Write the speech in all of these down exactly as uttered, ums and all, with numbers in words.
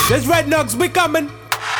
There's Red Nugs, we coming.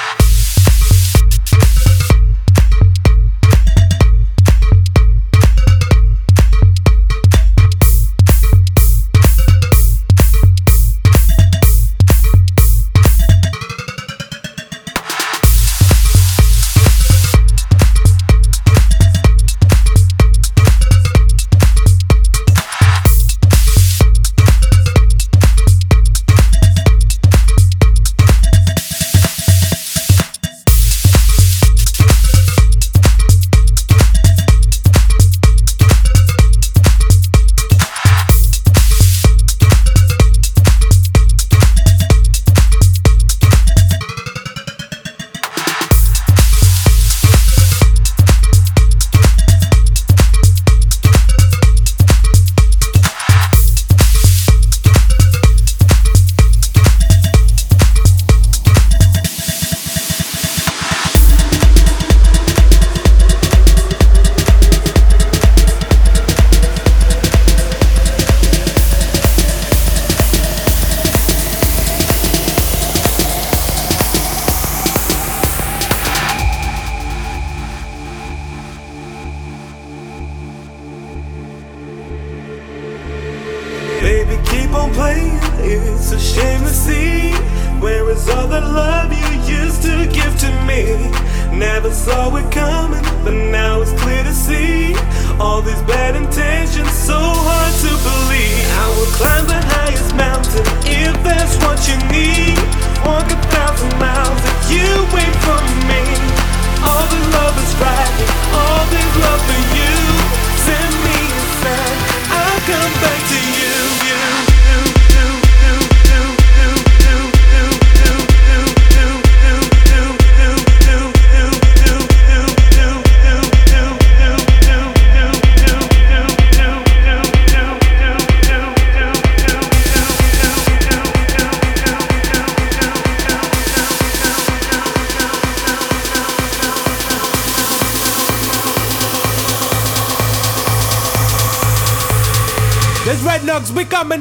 Baby, keep on playing, it's a shame to see. Where is all the love you used to give to me? Never saw it coming, but now it's clear to see. All these bad intentions, so hard to believe. I will climb the highest mountain, if that's what you need. Walk a thousand miles if you wait for me. All the love is right, all this love for you. Send me a sign, I'll come back to you. There's Red Nugs, we coming.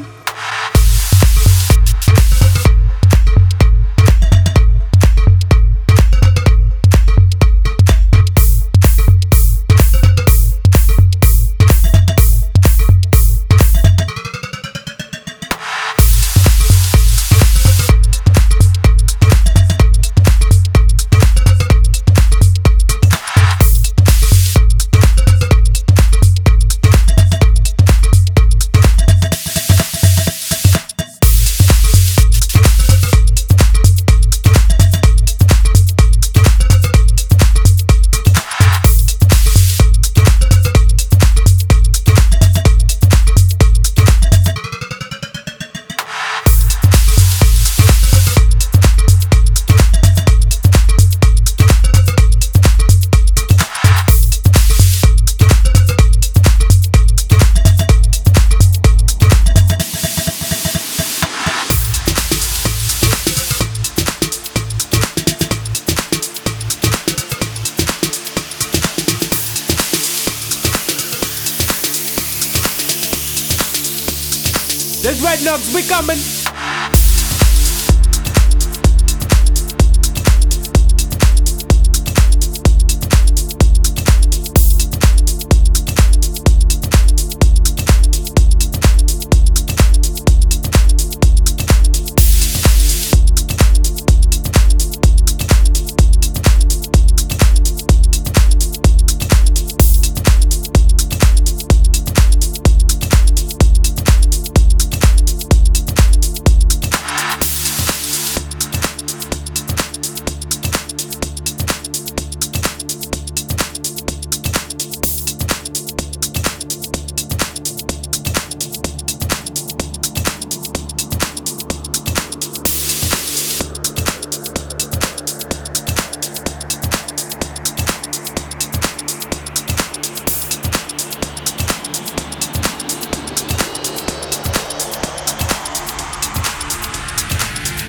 There's Red Nugs, we coming.